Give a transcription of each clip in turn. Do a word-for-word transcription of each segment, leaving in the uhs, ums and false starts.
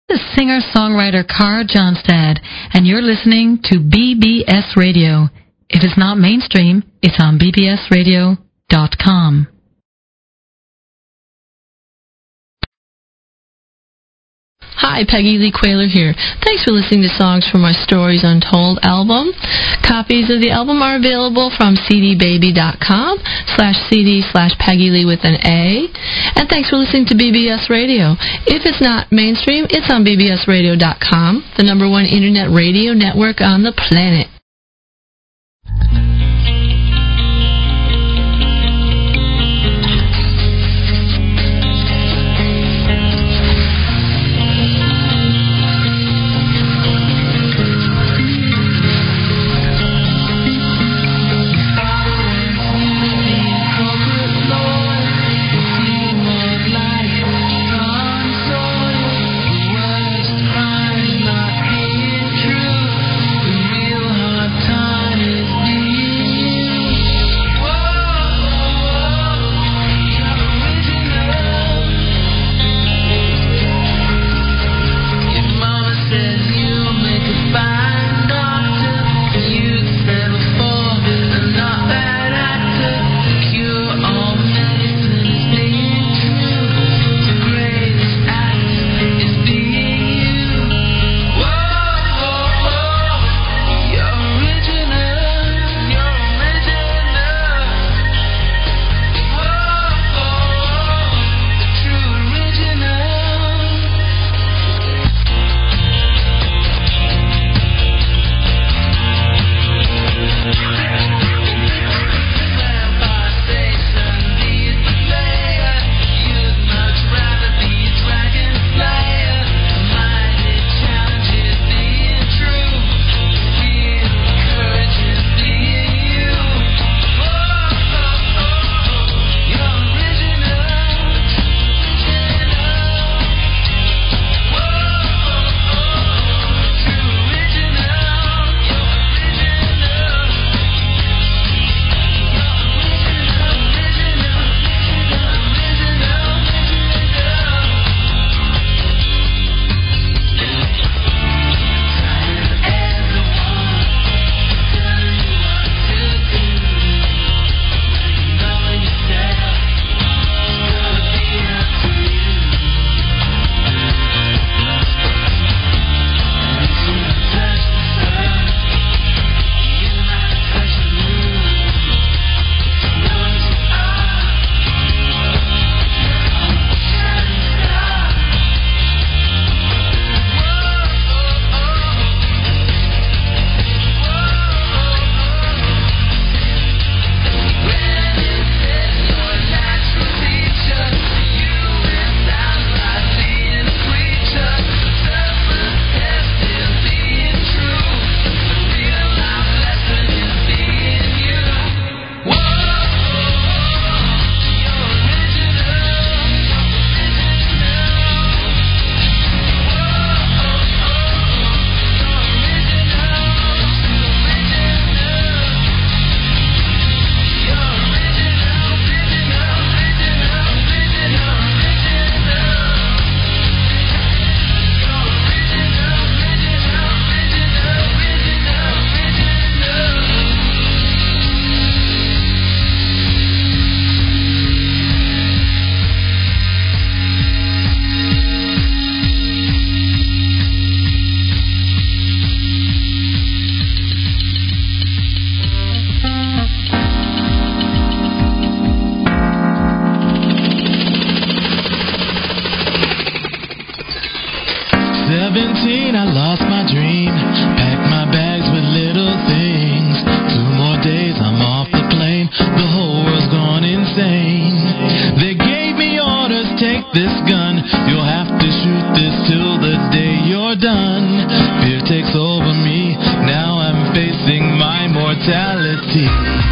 This is singer-songwriter Cara Johnstad, and you're listening to B B S Radio. If it's not mainstream, it's on B B S radio dot com. Hi, Peggy Lee Quayler here. Thanks for listening to songs from my Stories Untold album. Copies of the album are available from c d baby dot com slash cd slash Peggy Lee with an A. And thanks for listening to B B S Radio. If it's not mainstream, it's on B B S radio dot com, the number one internet radio network on the planet. seventeen, I lost my dream. Packed my bags with little things. Two more days, I'm off the plane. The whole world's gone insane. They gave me orders, take this gun. You'll have to shoot this till the day you're done. Fear takes over me. Now I'm facing my mortality.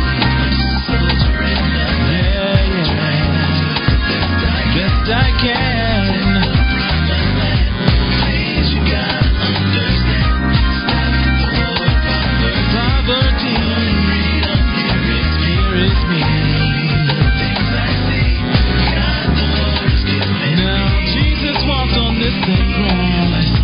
Yeah, yeah. Best I can. Now Jesus walked on this thing wrong.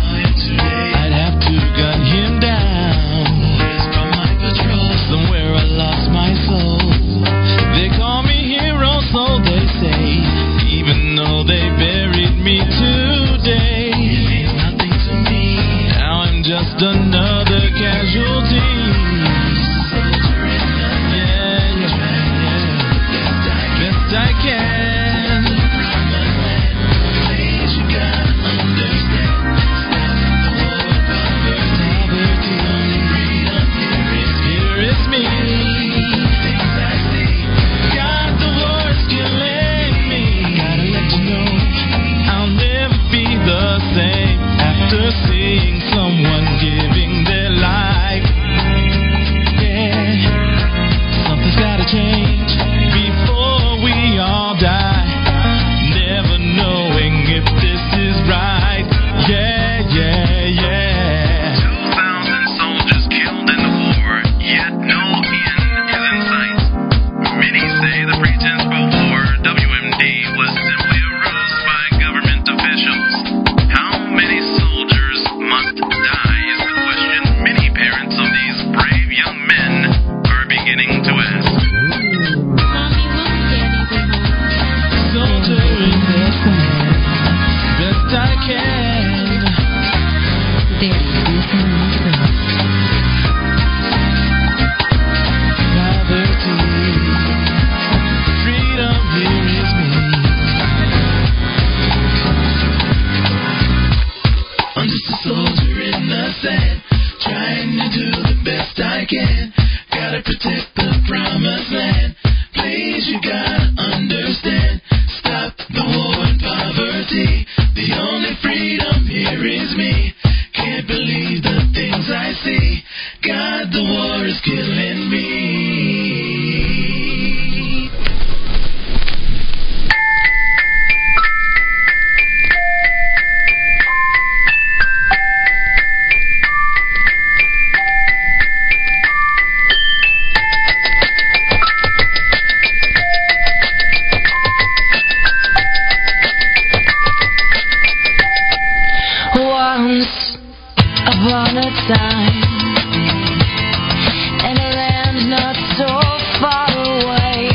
Yeah, yeah. Two thousand soldiers killed in the war, yet no end is in sight. Many say the pretense for war, W M D, was simply a ruse by government officials. How many soldiers must die is the question many parents of these brave young men are beginning to ask. Mommy, won't Daddy be home? Soldier in the sand, best I can. Daddy, listen to me. Poverty, freedom, here is me. I'm just a soldier in the sand, trying to do the best I can. Gotta protect the promised land. Please, you gotta understand. Stop the war and poverty. The only freedom here is me. Can't believe the things I see. God, the war is killing me. Once upon a time, in a land not so far away,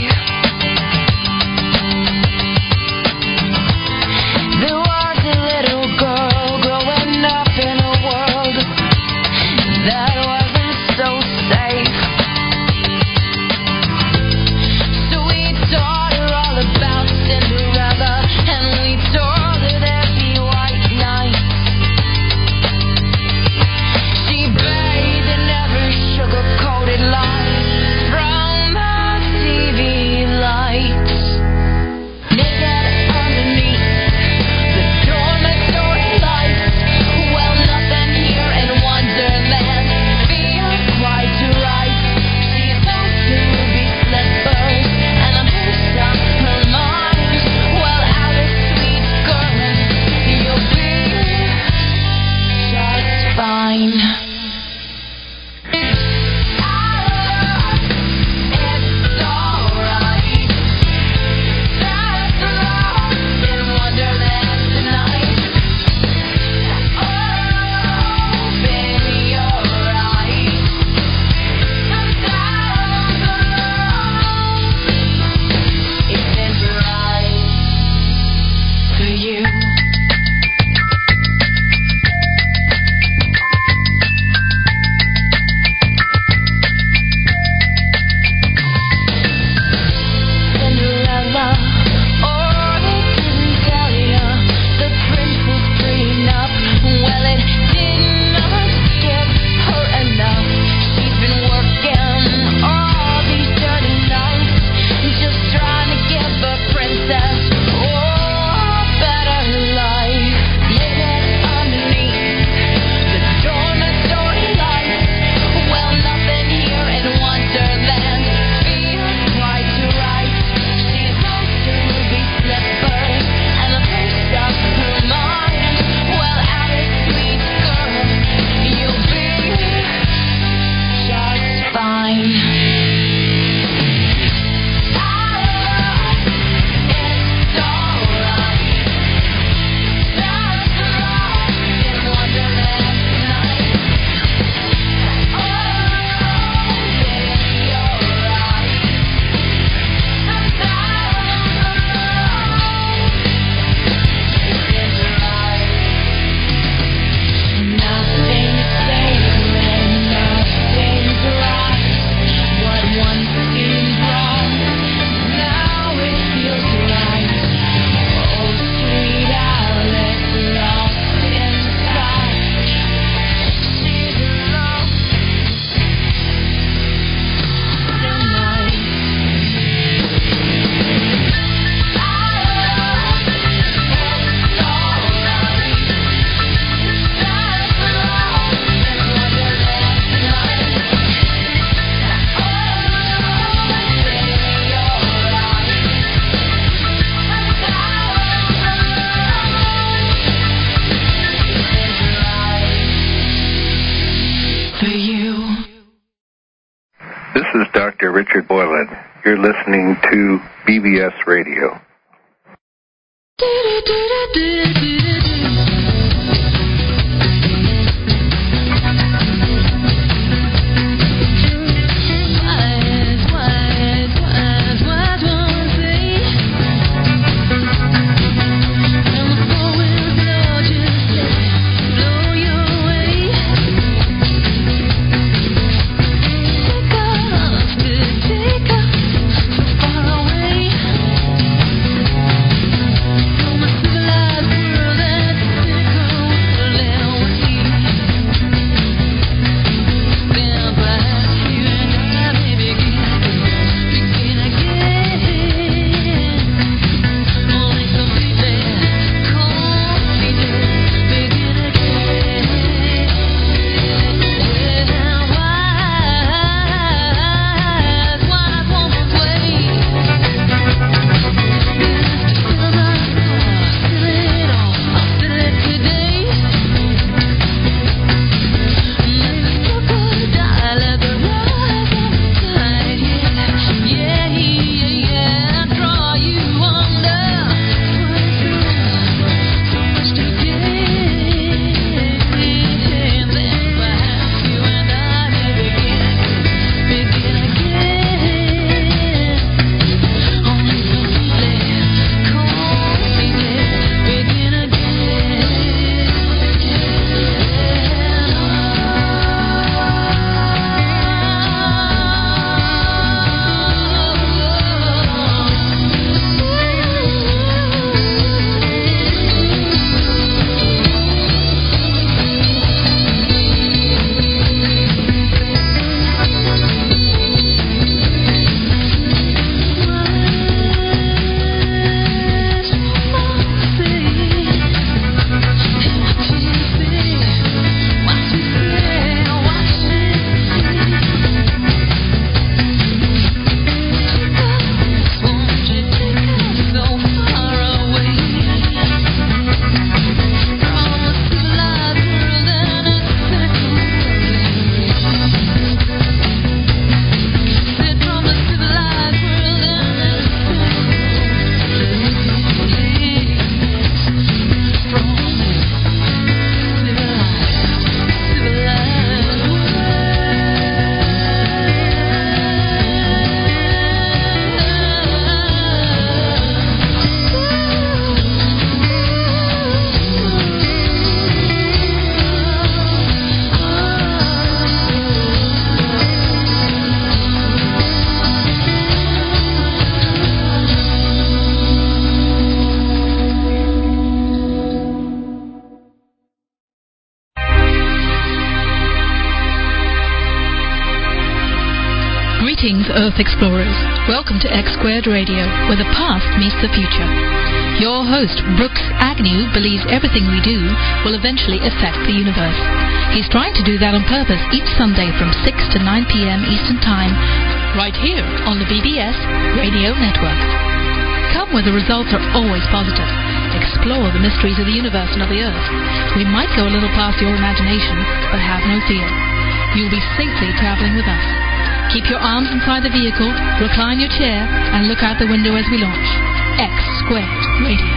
there was a little girl growing up in a world that wasn't so safe. So we taught her all about Cinderella, and we told her there'd be white nights. She begged This is Doctor Richard Boylan. You're listening to B B S Radio. Earth Explorers. Welcome to X Squared Radio, where the past meets the future. Your host, Brooks Agnew, believes everything we do will eventually affect the universe. He's trying to do that on purpose each Sunday from six to nine p.m. Eastern Time, right here on the B B S Radio Network. Come where the results are always positive. Explore the mysteries of the universe and of the Earth. We might go a little past your imagination, but have no fear. You'll be safely traveling with us. Keep your arms inside the vehicle, recline your chair, and look out the window as we launch. X Squared Radio.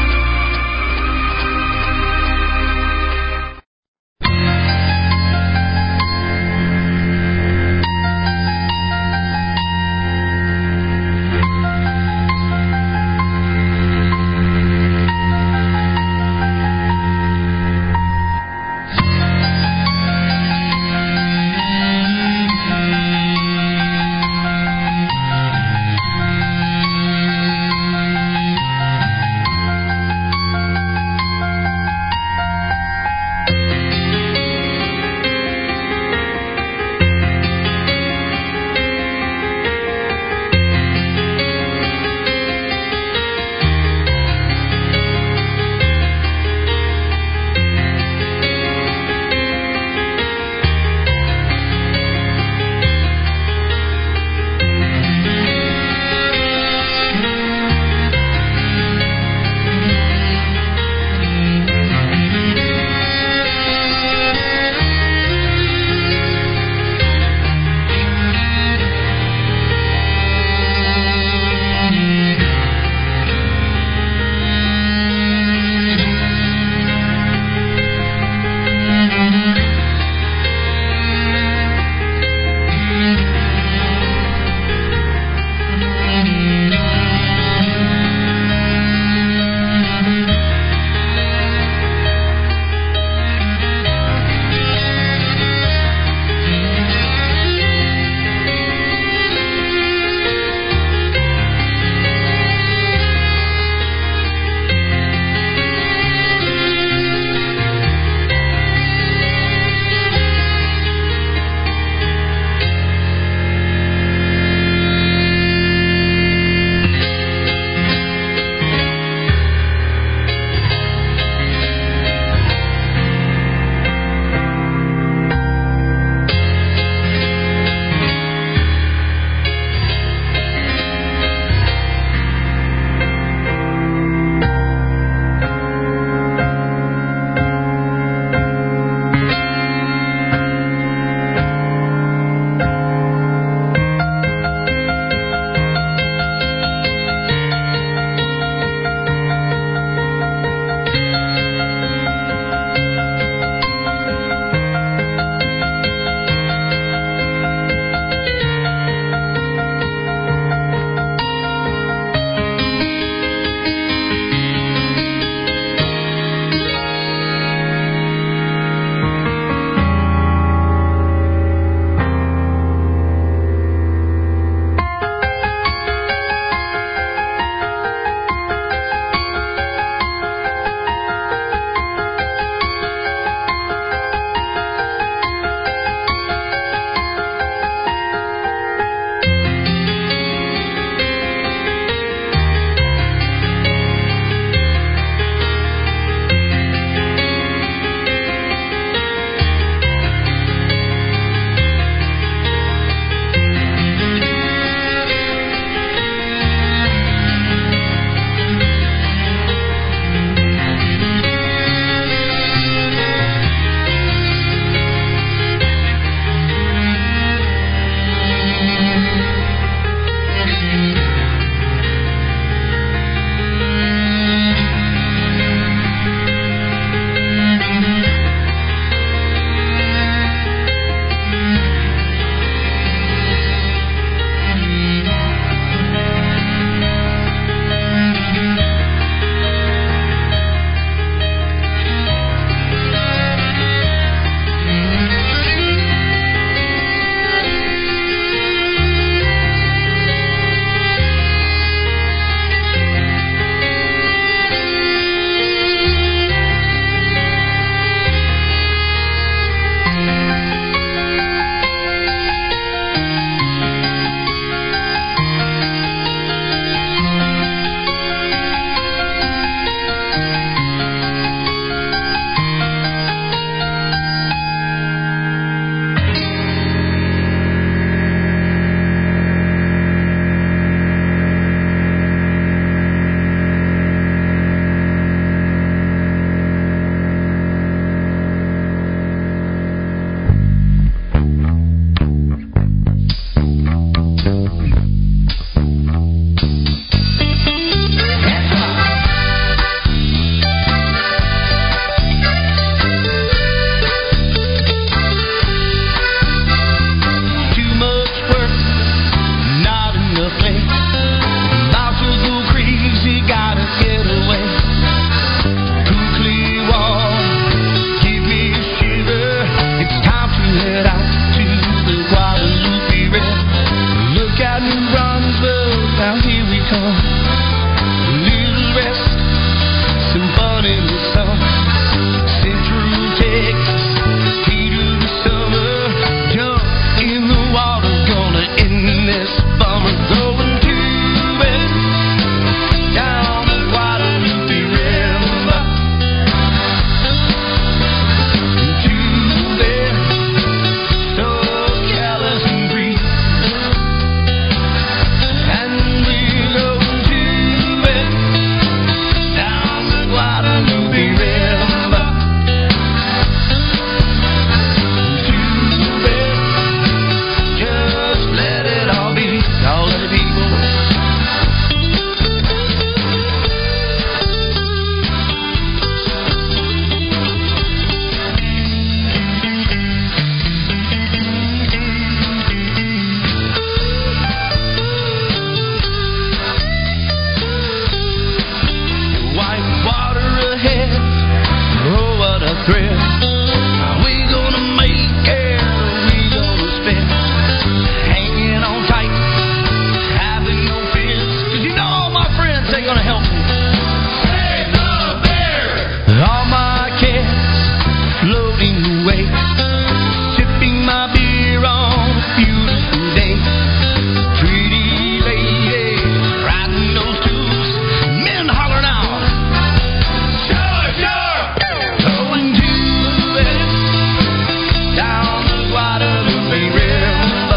away, sipping my beer on a beautiful day. Pretty lady riding those tubes, men hollering out, sure, sure, going to it down the Guadalupe River.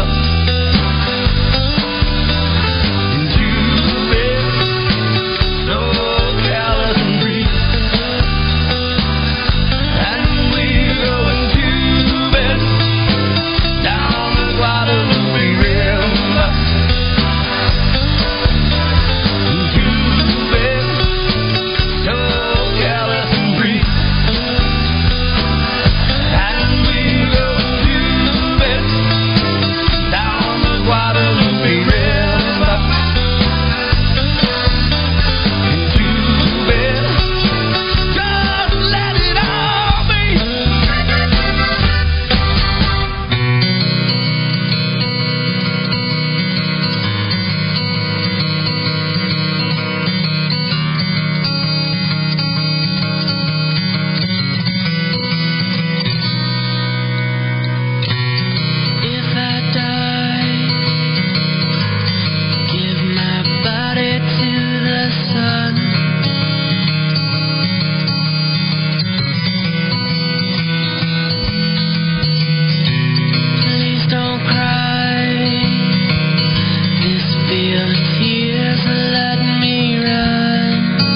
Into it, so careless and free. And we're going to bed down the Guadalupe River. Into bed, so careless and free. And we're going to bed down the Guadalupe River. Into bed, just let it all be. If I die, give my body to the sun. Please don't cry. This field of tears let me run.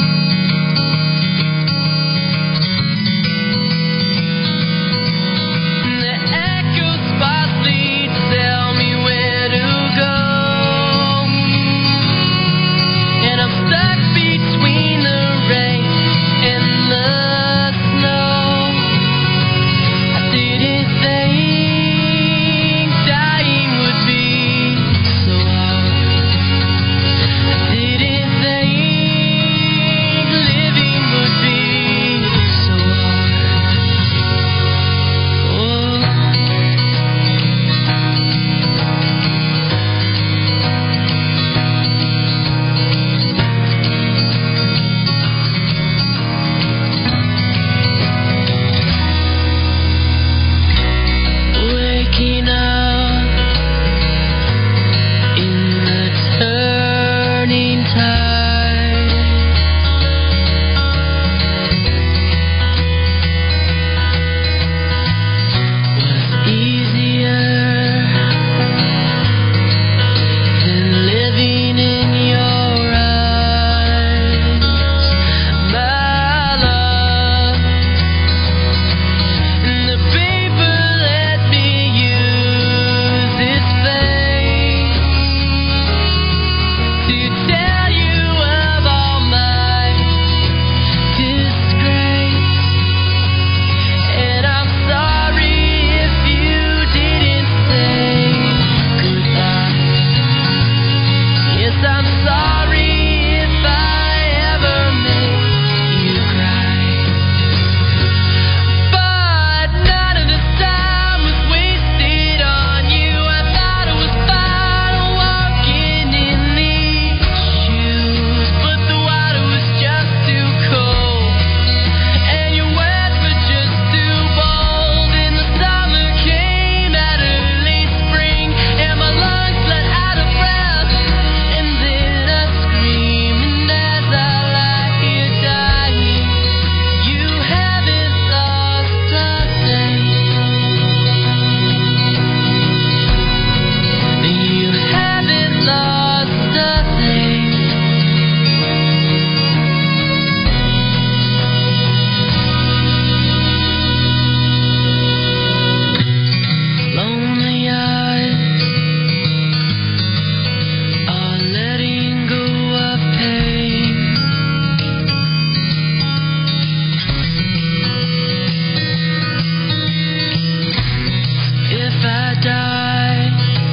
The echo sparsely tell me where to go, and I'm stuck between the rain and the snow. I didn't think dying would be so hard. I didn't think living would be so hard. Oh. Waking up in the turning tide was easier than living in your eyes, my love. And the paper let me use its face to tell you of all my disgrace. And I'm sorry if you didn't say goodbye. Yes, I'm sorry if I ever made you cry. But none of this time was wasted on you. I thought it was fine walking in these shoes, but the water was just too cold, and your words were just too bold. And the summer came out of late spring, and my lungs let out of breath, and then I screamed. And as I lie here dying, you haven't lost a thing. You haven't lost a thing. Lonely eyes are letting go of pain. If I die,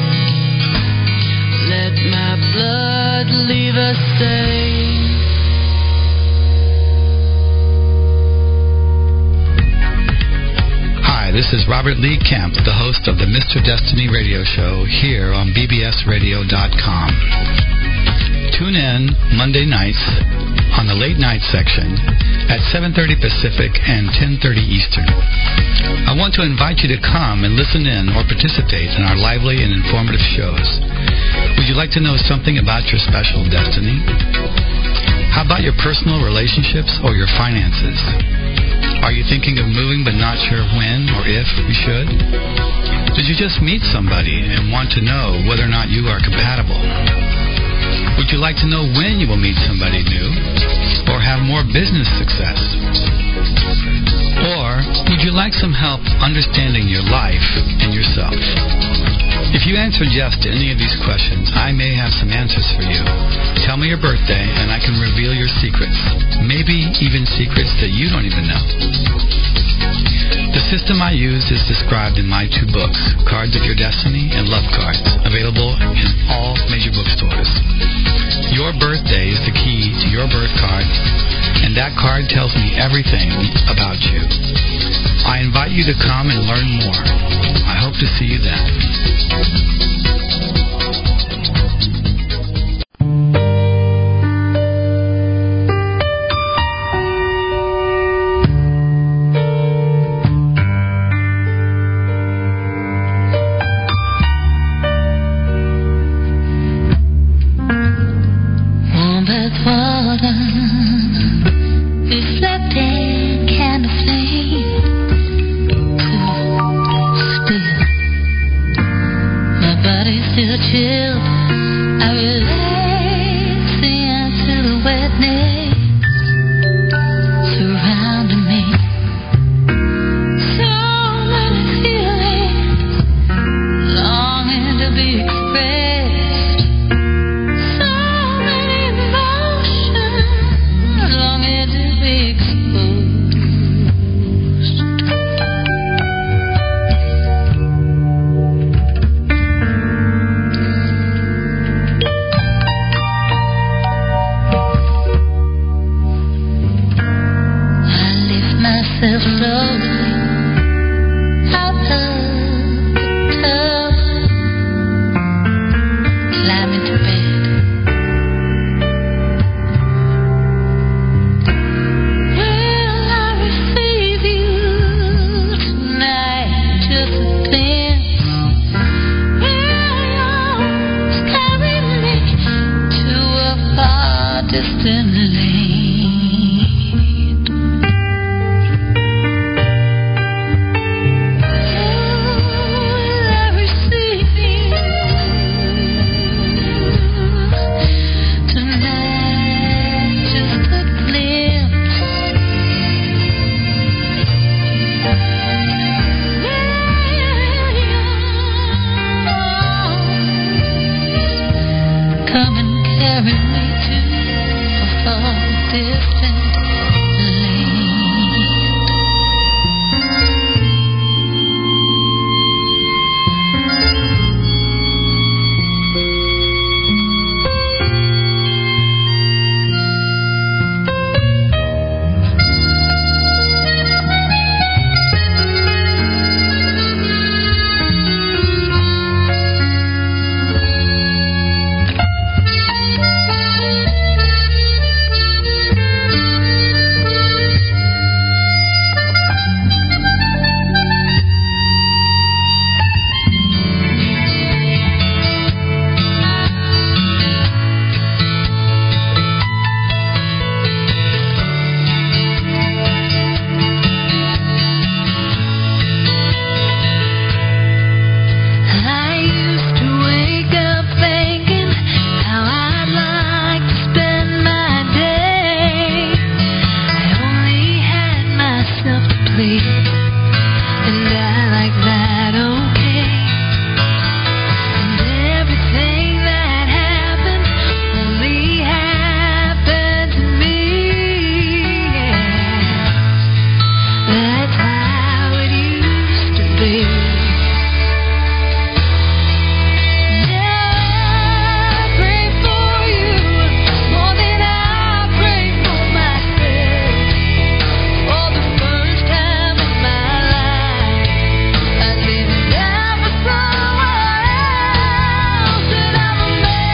let my blood leave a stain. Hi, this is Robert Lee Kemp, the host of the Mister Destiny radio show here on B B S radio dot com. Tune in Monday nights on the late night section at seven thirty Pacific and ten thirty Eastern. I want to invite you to come and listen in or participate in our lively and informative shows. Would you like to know something about your special destiny? How about your personal relationships or your finances? Are you thinking of moving but not sure when or if you should? Did you just meet somebody and want to know whether or not you are compatible? Would you like to know when you will meet somebody new or have more business success? Or would you like some help understanding your life and yourself? If you answered yes to any of these questions, I may have some answers for you. Tell me your birthday and I can reveal your secrets, maybe even secrets that you don't even know. The system I use is described in my two books, Cards of Your Destiny and Love Cards, available in all major bookstores. Your birthday is the key to your birth card, and that card tells me everything about you. I invite you to come and learn more. I hope to see you then.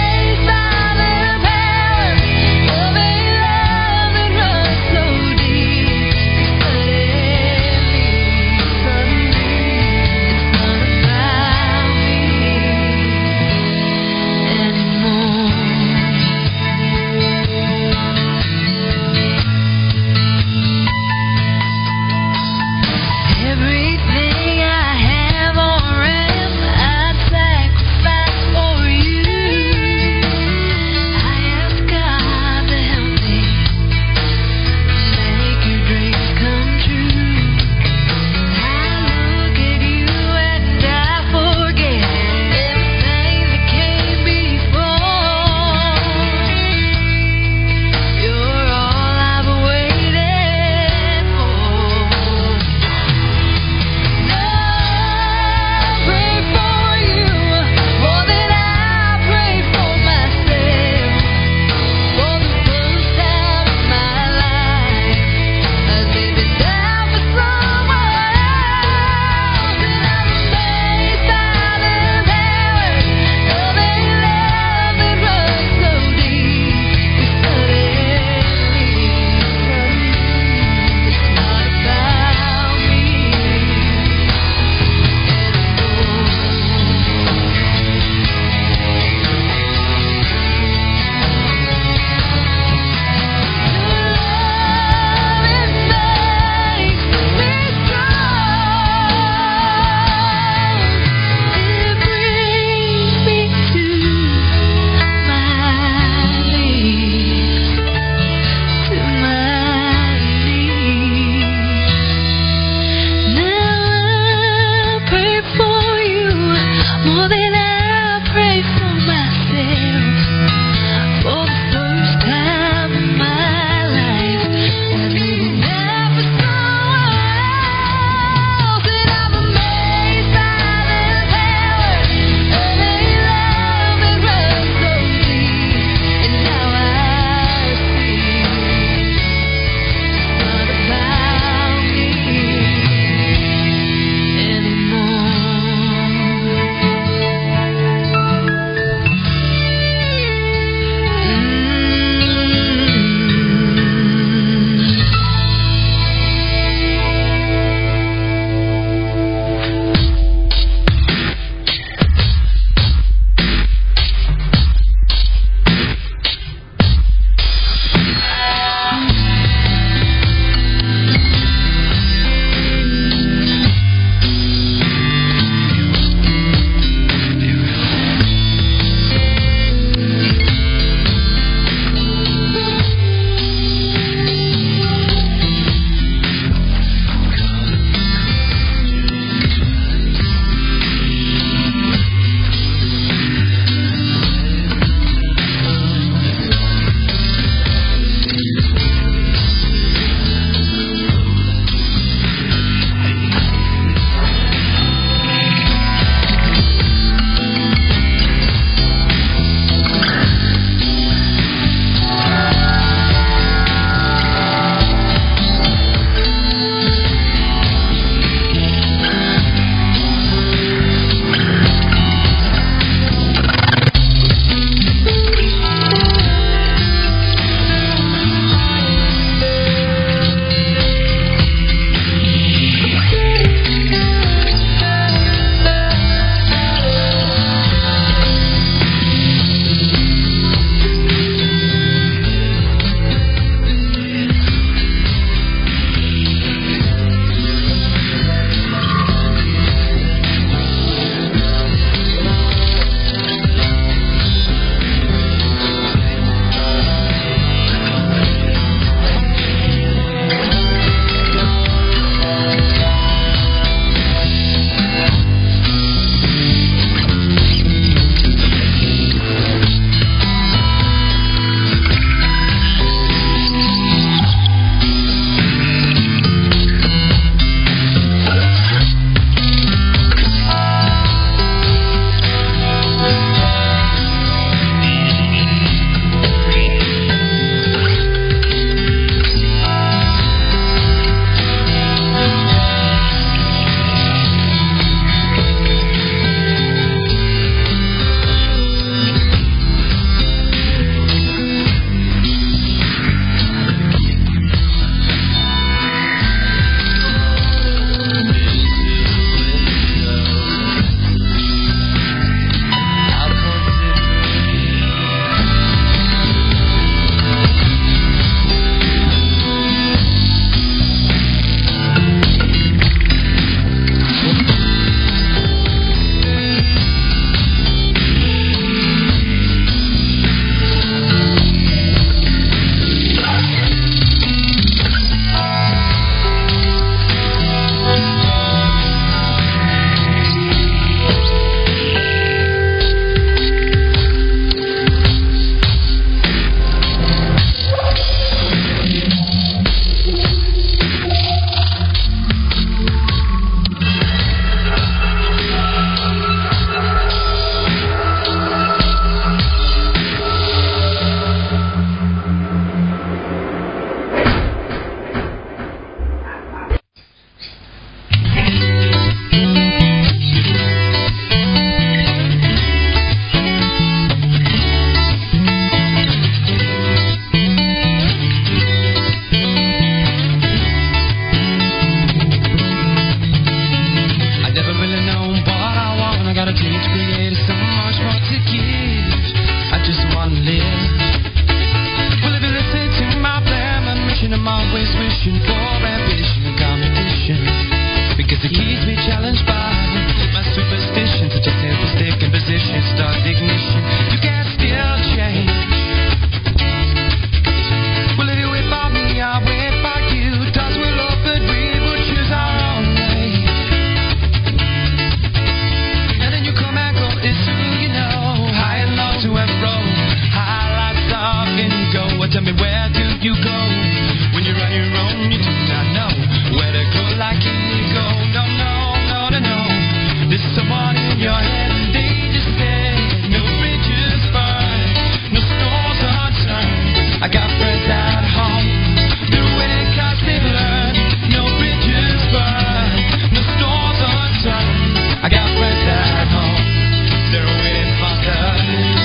So deep. know what I want. I got a dream to create so much more to give. I just wanna live. Well, if you listen to my plan, my mission, I'm always wishing for ambition and competition. Because it keeps me challenged by my superstition. Such a simple stick and position, start ignition. You can't still change. Well, if you wait for me, I'll wait for you. Doors will open, we will choose our own way. And then you come and go, it's who you know. High and low, to and fro. Highlights off and you go. Well, tell me, where do you go? When you're on your own, you do not know where to go like an ego. No, no, no, no, no. There's someone in your head and they just say, no bridges burn, no storms are turned. I got friends at home, they're waiting 'cause they learn. No bridges burn, no storms are turned. I got friends at home, they're waiting for us.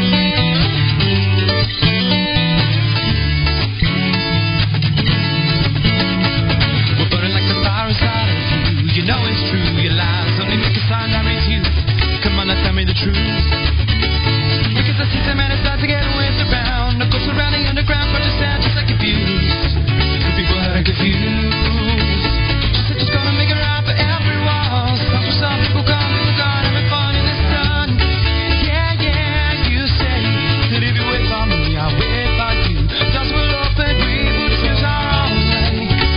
We're burning like the fire inside of you. You know it's true, your lies only make a sign that reads you. Come on, now tell me the truth. Because I see some man start to get whipped around. No ghosts around the underground, but just sound just like abuse. The people that are confused. She said she's gonna make it right for everyone. Some for some people come, people gone, having fun in the sun. Yeah, yeah, you say that if you wait for me, I'll wait for you. Doors will open, we will choose our own way.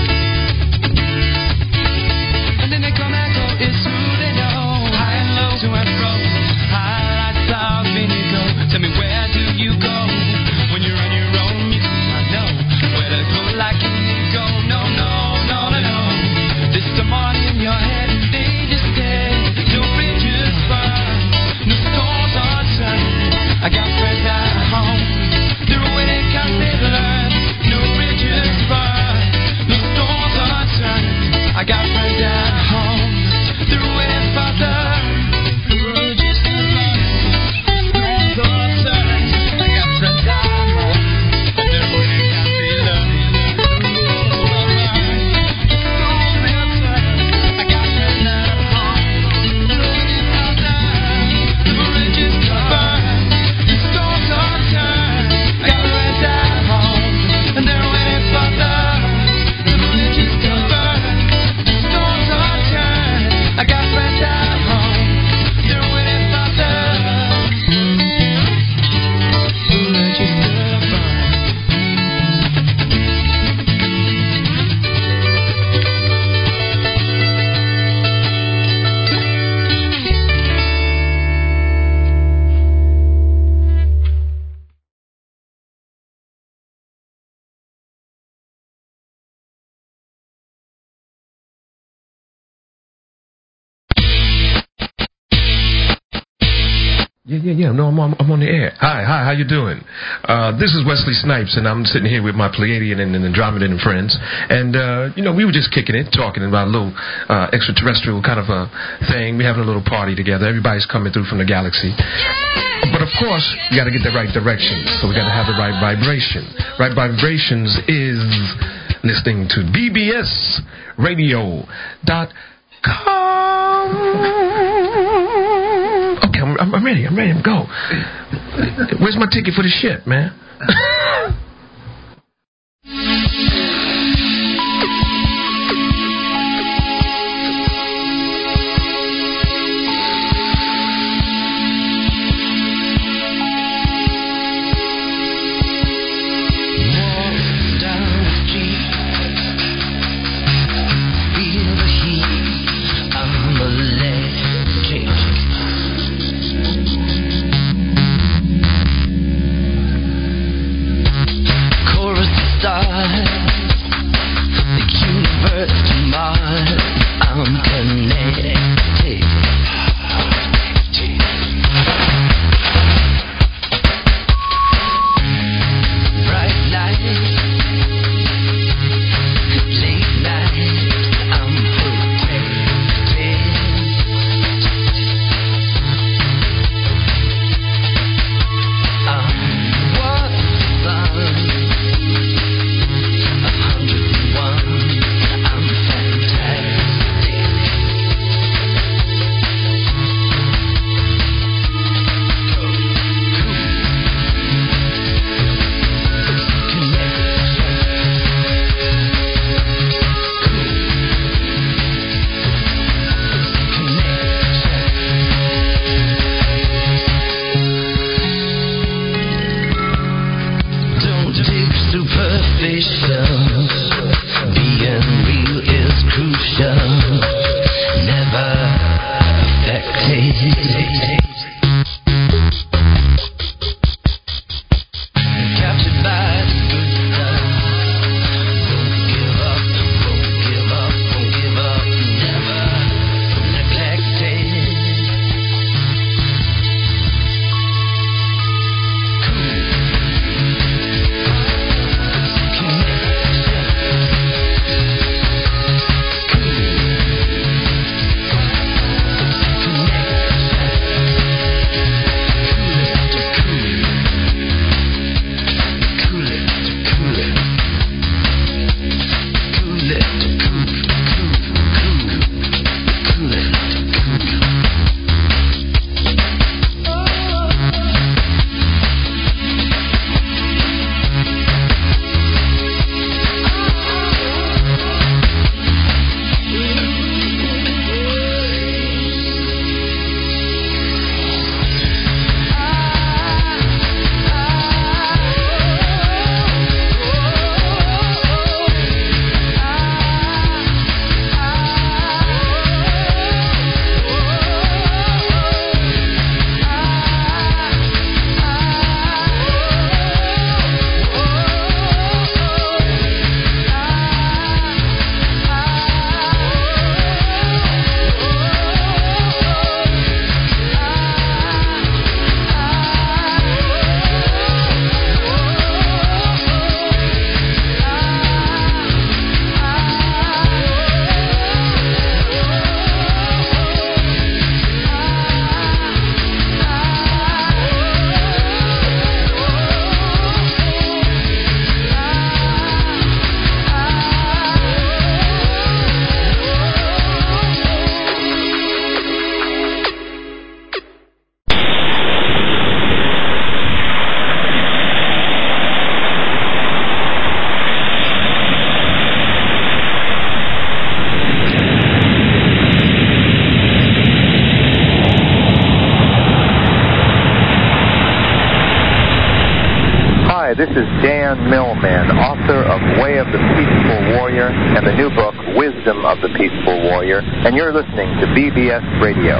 And then they come and go, it's who they know. High and low, to and fro. Highlights off and you go. Tell me, where do you go? When you're on your own, you do not know where to go like an ego. No, no, no, no, no. There's someone in your head and they just say, no bridges burn, no storms are turned. I got friends at home, they're waiting 'cause they learn. No bridges burn, no storms are turned. I got friends at home, they're waiting for the bridges to burn. Storms are turned. I got friends at home, they're waiting 'cause they learn. I got friends at home, they're waiting for the bridges to burn. The storms are turned. I got friends at home, and they're waiting for the the bridges to burn. The storms are turned. I got friends at home, they're waiting for the bridges to burn. Yeah, yeah, yeah. No, I'm on, I'm on the air. Hi, hi, how you doing? Uh, this is Wesley Snipes, and I'm sitting here with my Pleiadian and, and Andromedan and friends. And, uh, you know, we were just kicking it, talking about a little uh, extraterrestrial kind of a thing. We're having a little party together. Everybody's coming through from the galaxy. But, of course, you got to get the right direction. So we got to have the right vibration. Right vibrations is listening to B B S radio dot com. Okay, I'm, I'm ready. I'm ready to go. Where's my ticket for the ship, man? Hi, this is Dan Millman, author of Way of the Peaceful Warrior and the new book, Wisdom of the Peaceful Warrior, and you're listening to B B S Radio.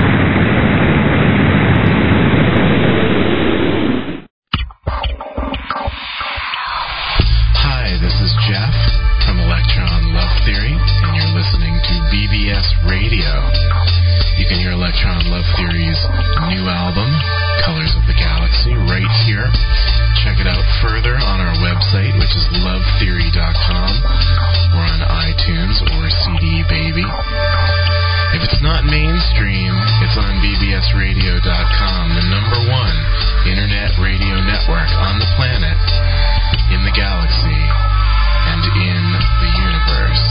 Hi, this is Jeff from Electron Love Theory, and you're listening to B B S Radio. You can hear Electron Love Theory's new album, Colors of the Galaxy, right here. Check it out further on our website, which is love theory dot com, or on iTunes or C D Baby. If it's not mainstream, it's on B B S radio dot com, the number one internet radio network on the planet, in the galaxy, and in the universe.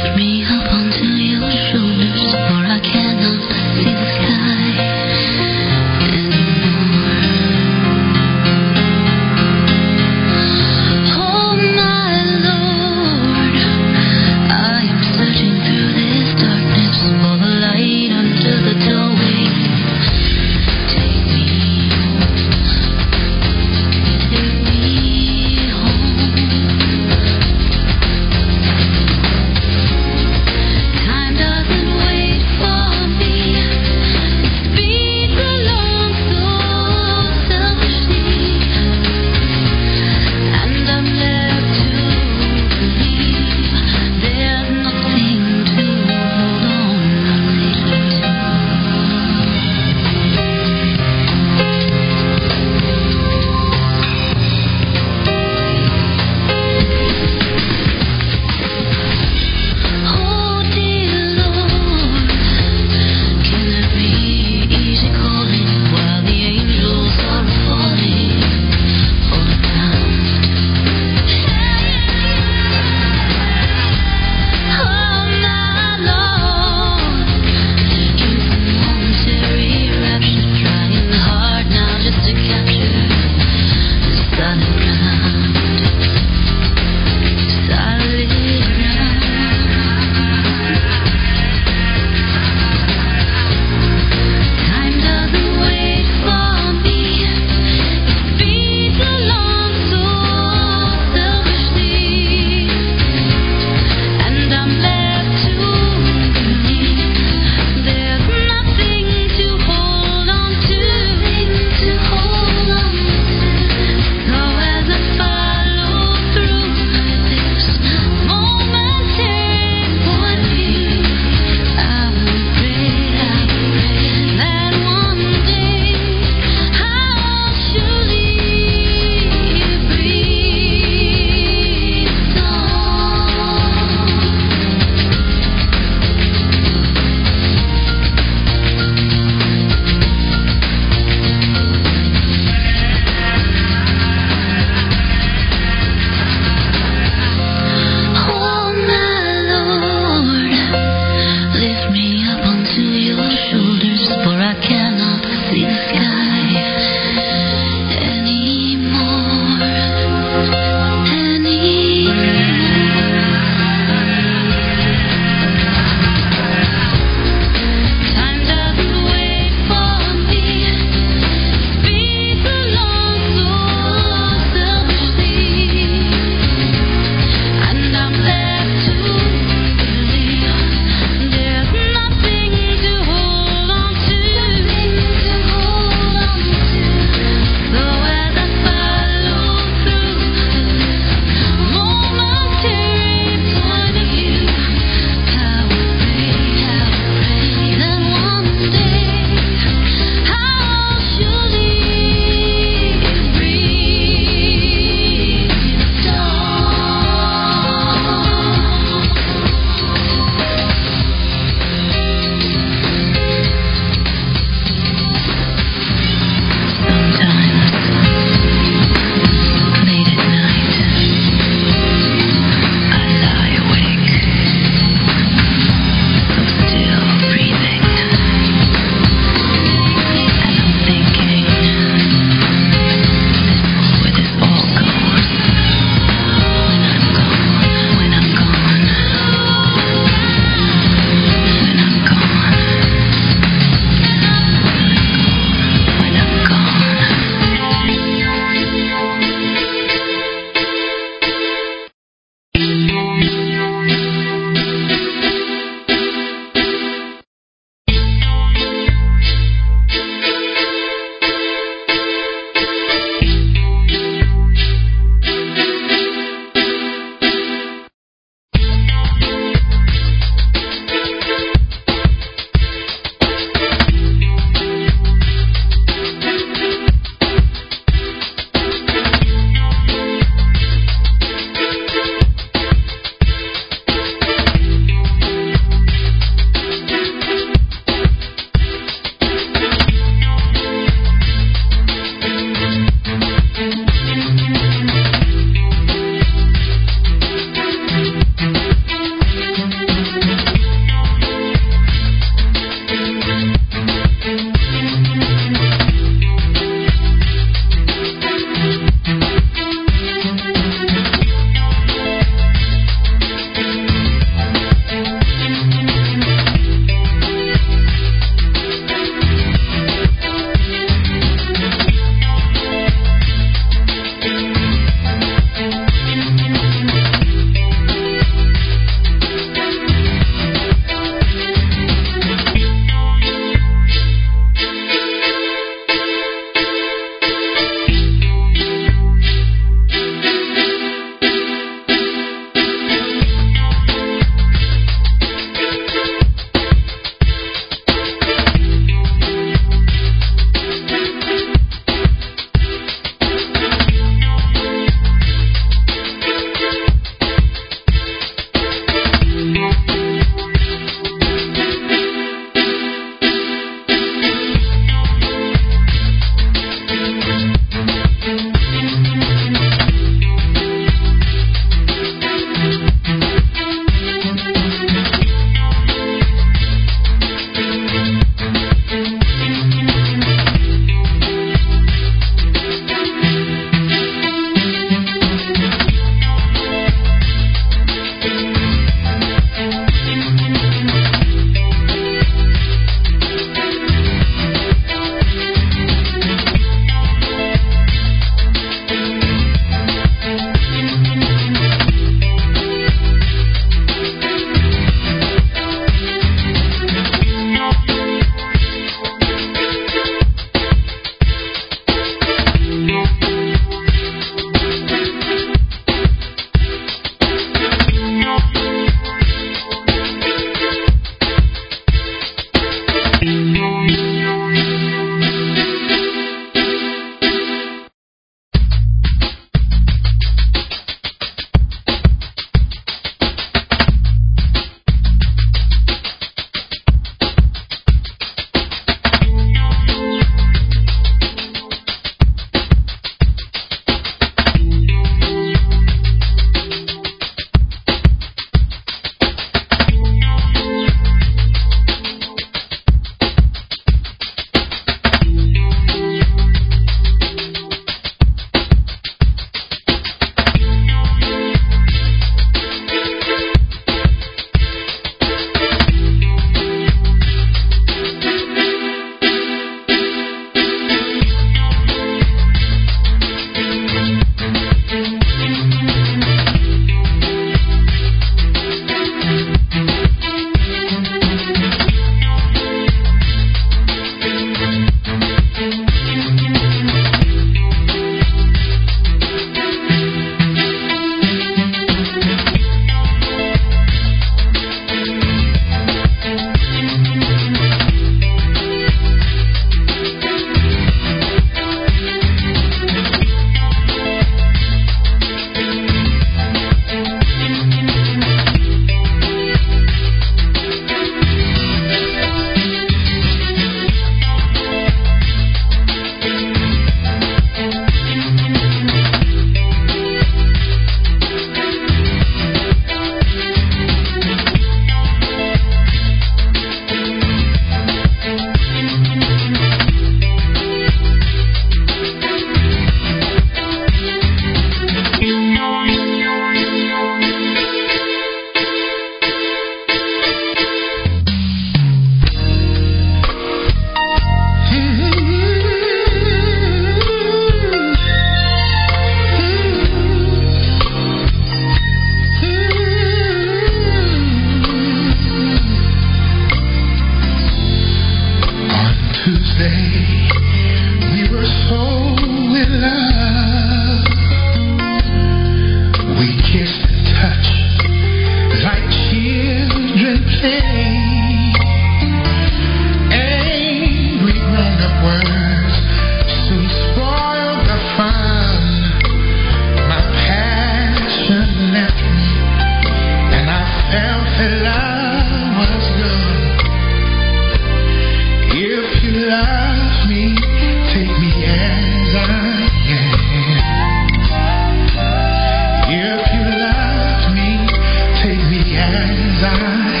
as I